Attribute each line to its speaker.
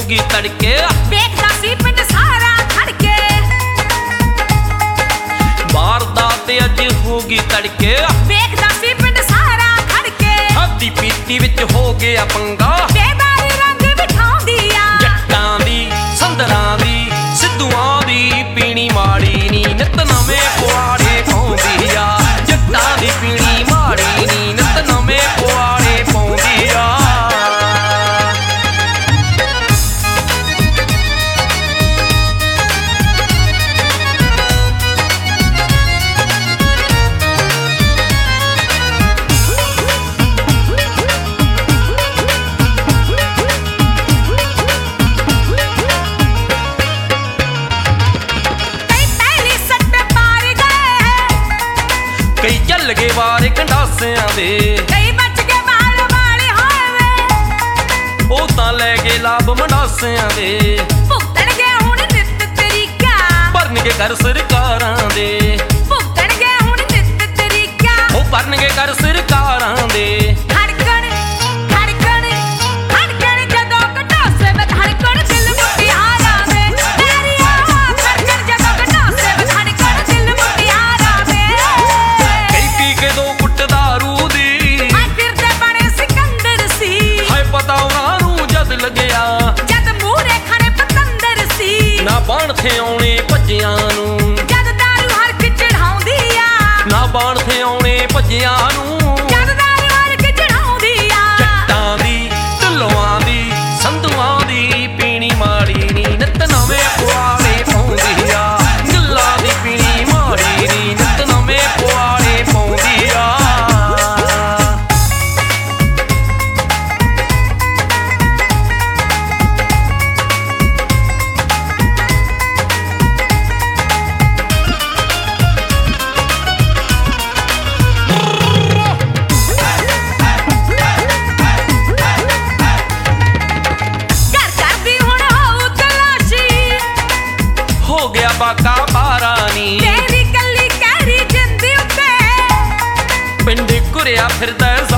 Speaker 1: ਹੋਗੀ ਤੜਕੇ
Speaker 2: ਵੇਖਦਾ ਸੀ ਪਿੰਡ ਸਾਰਾ ਖੜਕੇ
Speaker 1: ਵਾਰਦਾਤ ਅੱਜ ਹੋਗੀ ਤੜਕੇ
Speaker 2: ਵੇਖਦਾ ਸੀ ਪਿੰਡ ਸਾਰਾ ਖੜਕੇ
Speaker 1: ਖਾਦੀ ਪੀਤੀ ਵਿੱਚ ਹੋ ਗਿਆ ਪੰਗਾ
Speaker 2: ਬੇਦਾਰੀ ਰੰਗ ਬਿਠਾਉਂਦੀ ਆ
Speaker 1: ਜੱਟਾਂ ਦੀ ਸੰਦਰਾਂ ਦੀ ਸਿੱਧੂਆਂ ਦੀ ਪੀਣੀ ਮਾੜੀ ਨੀ ਨਿਤ ਨਵੇਂ ਪੁਆੜੇ ਪਾਉਂਦੀ ਆ ਜੱਟਾਂ ਦੀ ਪੀਣੀ ਮਾੜੀ ਨੀ ਨਿਤ ਨਵੇਂ ਪੁਆੜੇ ਪਾਉਂਦੀ ਆ ਕਈ ਚੱਲ ਗਏ ਵਾਰੇ ਕੰਡਾਸਿਆਂ ਦੇ
Speaker 2: ਕਈ ਬਚ ਗਏ ਵਾਲ ਵਾਲੇ ਹੋਏ ਵੇ
Speaker 1: ਉਹ ਤਾਂ ਲੈ ਗਏ ਲਾਭ ਮੰਡਾਸਿਆਂ ਦੇ
Speaker 2: ਭੁਗਤਣਗੇ ਹੁਣ ਨਿੱਤ ਤਰੀਕਾ
Speaker 1: ਭਰਨਗੇ ਕਰ ਸਰਕਾਰਾਂ ਦੇ
Speaker 2: ਭੁਗਤਣਗੇ ਹੁਣ ਨਿੱਤ ਤਰੀਕਾ
Speaker 1: ਉਹ ਭਰਨਗੇ ਕਰ ਸਰਕਾਰਾਂ ਦੇ
Speaker 2: ਧੜਕਣ ਧੜਕਣ ਧੜਕਣ ਜਦੋਂ ਘਟਾਸੇ ਵਿੱਚ ਧੜਕਣ ਦਿਲ ਮੁਟਿਆਰਾਂ ਦੇ ਤੇਰੀਆਂ ਧੜਕਣ ਜਦੋਂ ਘਟਾਸੇ ਵਿੱਚ ਧੜਕਣ ਦਿਲ ਮੁਟਿਆਰਾਂ ਦੇ
Speaker 1: ਕਈ ਪੀ ਕੇ ਦੋ ਕੁੱਟ ਦਾਰੂ ਦੀ
Speaker 2: ਮੈਂ ਫਿਰਦੇ ਬਣੇ ਸਿਕੰਦਰ ਸੀ
Speaker 1: ਹਾਏ ਪਤਾ ਉਹਨਾਂ ਨੂੰ ਜਦ ਲੱਗਿਆ
Speaker 2: ਜਦ ਮੂਹਰੇ ਖੜੇ ਪਤੰਦਰ ਸੀ
Speaker 1: ਨਾ ਬਾਣ ਥੇ ਆਉਣੇ ਭੱਜਿਆਂ ਨੂੰ
Speaker 2: ਜਦ ਦਾਰੂ ਹਲਕ ਚੜਾਉਂਦੀ ਆ
Speaker 1: ਨਾ ਬਾਣ ਥੇ ਆਉਣੇ ਭੱਜਿਆਂ ਨੂੰ
Speaker 2: ਜਦ ਦਾਰੂ ਹਲਕ ਚੜਾਉਂਦੀ ਆ
Speaker 1: ਜੱਟਾਂ ਦੀ ਢਿੱਲੋਆਂ ਦੀ ਸੰਧੂਆਂ ਦੀ ਪੀਣੀ ਮਾੜੀ ਨੀ ਨਿਤ ਨਵੇਂ ਪੁਆੜੇ ਪਾਉਂਦੀ ਆ ਢਿੱਲਾਂ ਦੀ ਪੀਣੀ ਮਾੜੀ ਨੀ ਨਿਤ ਨਵੇਂ ਪੁਆੜੇ ਪਾਉਂਦੀ ਆ
Speaker 2: ਘਰ ਕਰਦੀ ਹੁਣ ਹੋਊ ਤਲਾਸ਼ੀ
Speaker 1: ਹੋ ਗਿਆ ਬਾਕਾ ਬਾਰਾਨੀ
Speaker 2: ਤੇਰੀ ਕੱਲੀ ਕਹਿਰੀ ਜਿੰਦੀ ਉੱਤੇ
Speaker 1: ਪਿੰਡ ਘੁਰਿਆ ਫਿਰਦਾ